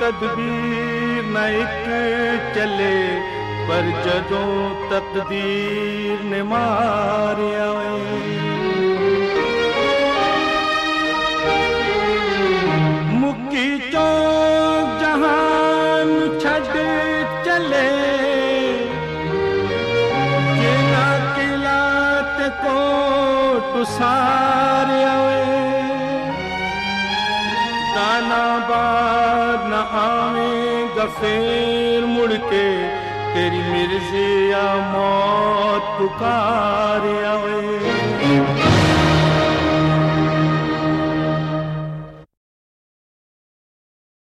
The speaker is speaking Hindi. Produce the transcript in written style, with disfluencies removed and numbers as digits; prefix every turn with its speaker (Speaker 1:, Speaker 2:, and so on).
Speaker 1: तदबीर न एक चले, पर जदों तकदीर ने मारिया मुक्की चौक जहान छड़ चले, किला किलात को टुसारिया दाना बार न आवेगा फेर मुड़ के, तेरी मिर्जिया मौत पुकारिया